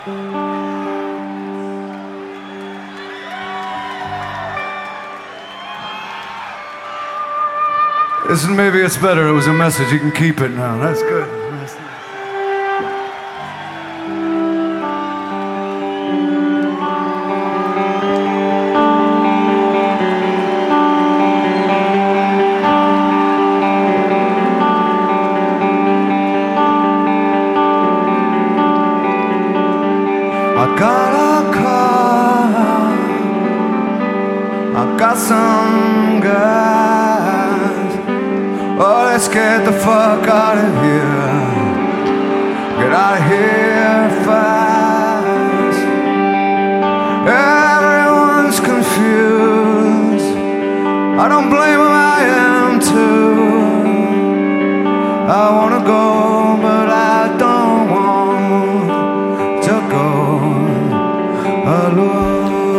Listen, maybe it's better. It was a message. You can keep it now. That's good. I got a car, I got some guys. Oh, let's get the fuck out of here. Get out of here fast. Everyone's confused. I don't blame them, I am too. I wanna go, but I don't want to go alone.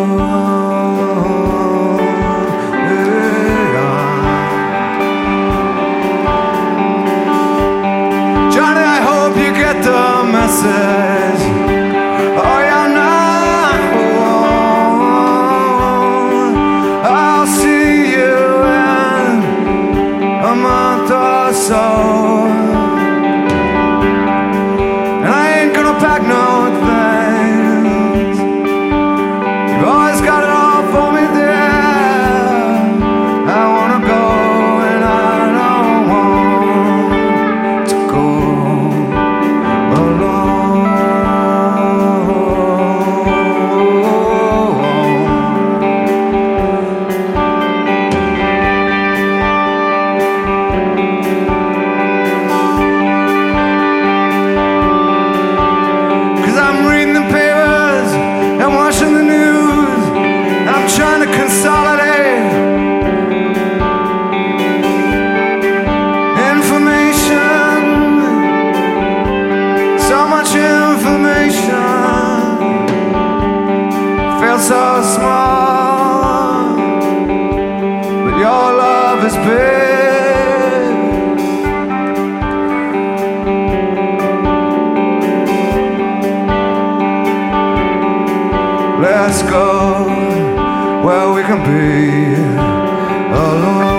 Message. Oh, you're not alone. I'll see you in a month or so, and I ain't gonna pack no things. You've always got it all for me there. I wanna go and I don't want to go alone. Consolidate information, so much information, feel so small, but your love is big. Let's go where we can be alone.